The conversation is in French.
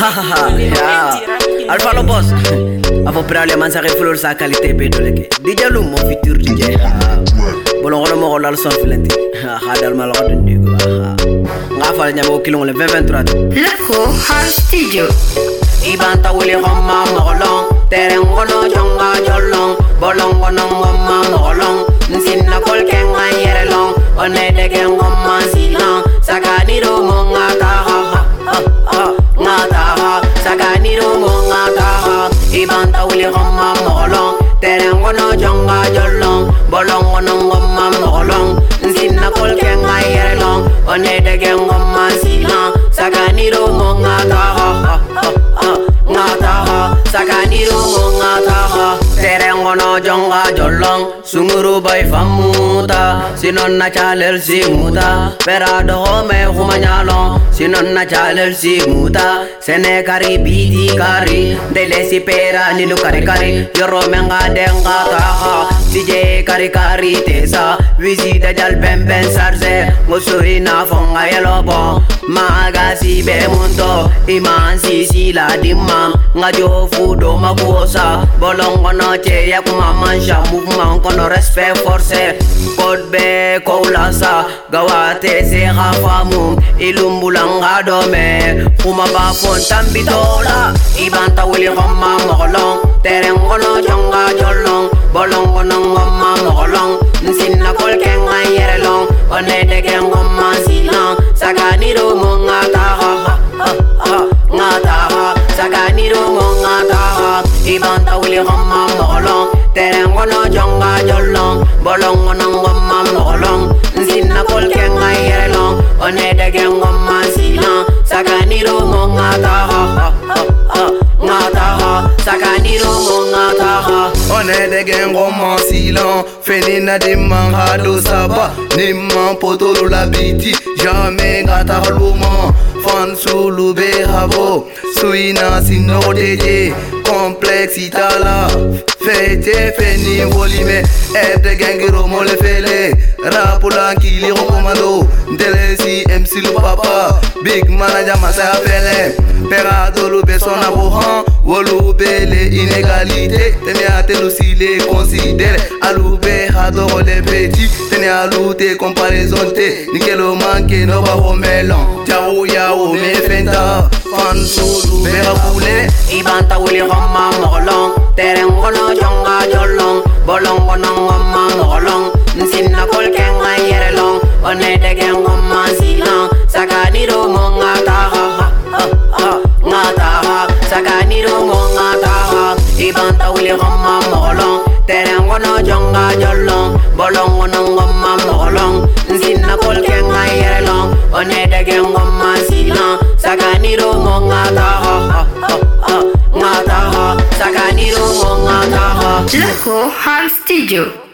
Alpha lo boss. Avo prale man sa reflor sa qualité bedoleke. DJ lu mon futur DJ. Bolon ngolo mo lal son filenti. Hadal mal ko dundi go. Nga fal nyabo kilon le 2023. Lako House Studio. Ibanta wuli khoma molong. Tereng ngono jonga jolong. Bolong ngono ngoma molong. Nsinna kol kenga yerelong. Onede gen ngoma silong. Sakaniro mo ngata ha. Ngata sakaniro mo ngata ibanta wuli khoma molong tereng wono jonga jolong bolong wono ngoma molong nsinna kol kenga yerelong onede gen ngoma silong sakaniro mo ngata ngata sakaniro mo ngata tereng wono jonga jolong sunguru bay famuta sinon na chalel simuta perado me khumanyalo sinon na chalel simuta sene kari bidi kari dele si pera nilu kari kari yoro menga denga taha DJ kari kari tesa visita jal ben sarze ngosuri na fonga yelobo magasi be mundo iman si la dimam ngajo fudo makuosa bolongo no che ya kuma mansha mouvement kono respect force code be koulasa gawate se khafamu ilumbulanga dome kuma ba fontam bitola ibanta wuli khoma molong tereng kono jonga jolong bolong kono ngoma molong nsinna kol kenga yerelong onede gen ngoma silong sakaniro mo ngata ngata sakaniro mo ngata ibanta wuli khoma molong tereng kono jonga jolong bolong kono ngoma molong nsinna kol kenga yerelong onede gen ngoma silong sakaniro mo ngata sakaniro mo ngata onede gen ngoma silong fenina dimman hado saba nimman potolo la biti jamais ngata luma fan sulu be habo suina sinodeje complexe itala fete feni volime ede gengiro mole fele rapula kili komando delesi MC lu papa big manager masa fele perado lu be sona bohan wolu be le inégalité tene atelu si les considère alube hado le petit tene alute comparaison te nikelo manke no ba homelon jawo yawo me fenta fan sulu be rapule ibanta wuli khoma molong tereng kono jonga jolong bolong kono ngoma molong nsinna kol kenga yerelong onede gen ngoma silong sakaniro mo ngata ngata sakaniro mo ngata ibanta wuli khoma molong tereng kono jonga jolong bolong kono ngoma molong nsinna kol kenga yerelong onede gen ngoma silong sakaniro mo ngata ngata sakaniro mo ngata Lako House Studio.